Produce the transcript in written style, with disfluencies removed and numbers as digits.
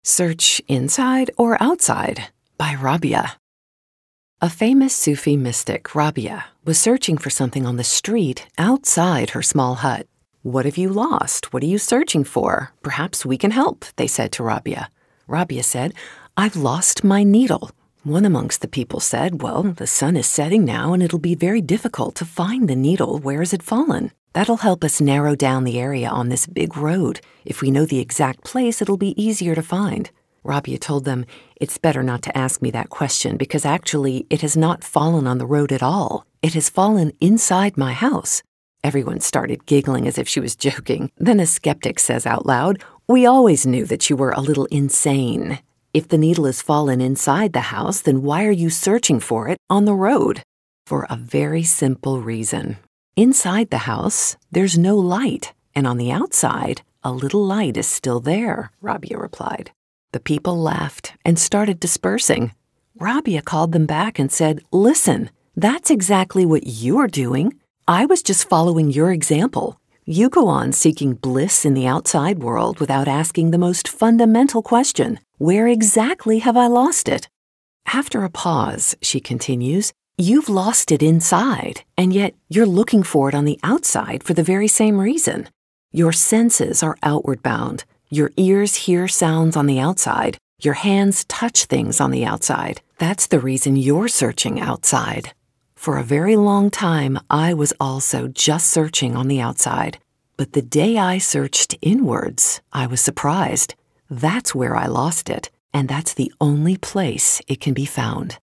Search Inside or Outside by Rabia. A famous Sufi mystic, Rabia, was searching for something on the street outside her small hut. "What have you lost? What are you searching for? Perhaps we can help," they said to Rabia. Rabia said, "I've lost my needle." One amongst the people said, "Well, the sun is setting now and it'll be very difficult to find the needle. Where has it fallen? That'll help us narrow down the area on this big road. If we know the exact place, it'll be easier to find." Rabia told them, "It's better not to ask me that question because actually it has not fallen on the road at all. It has fallen inside my house." Everyone started giggling as if she was joking. Then a skeptic says out loud, "We always knew that you were a little insane. If the needle has fallen inside the house, then why are you searching for it on the road?" For a very simple reason. Inside the house, there's no light, and on the outside, a little light is still there, Rabia replied. The people laughed and started dispersing. Rabia called them back and said, "Listen, that's exactly what you're doing. I was just following your example. You go on seeking bliss in the outside world without asking the most fundamental question, where exactly have I lost it?" After a pause, she continues, "You've lost it inside, and yet you're looking for it on the outside for the very same reason. Your senses are outward bound. Your ears hear sounds on the outside. Your hands touch things on the outside. That's the reason you're searching outside. For a very long time, I was also just searching on the outside. But the day I searched inwards, I was surprised. That's where I lost it, and that's the only place it can be found."